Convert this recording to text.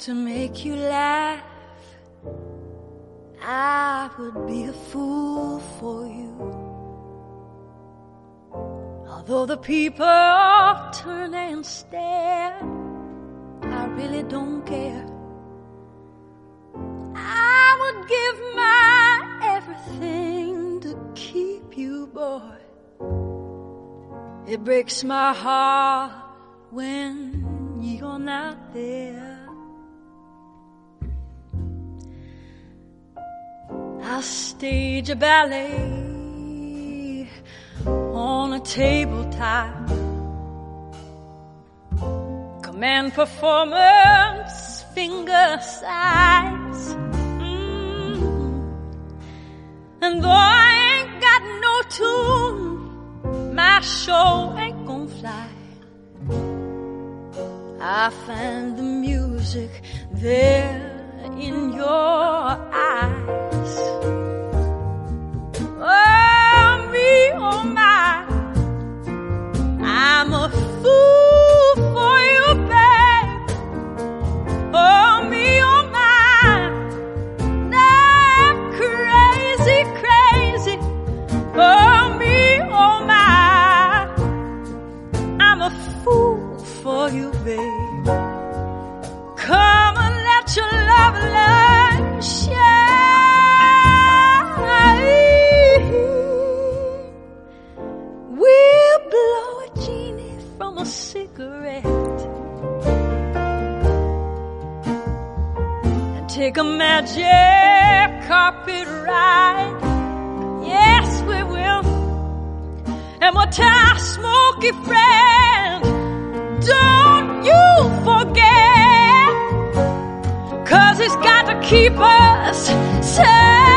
to make you laugh. I would be a fool for you. Although the people turn and stare, I really don't care. I would give my everything to keep you, boy. It breaks my heart when you're not there. I'll stage a ballet on a tabletop. Command performance, finger size. And though I ain't got no tune, my show ain't gon' fly. I find the music there in your eyes. Oh, me, oh my, I'm a fool for you, babe. Oh, me, oh my, I'm crazy, crazy. Oh, me, oh my, I'm a fool for you, babe. Come and let your love light shine. We'll blow a genie from a cigarette and take a magic carpet ride. Yes, we will. And we'll tell our smoky friend, don't you forget, 'cause he's got to keep us safe.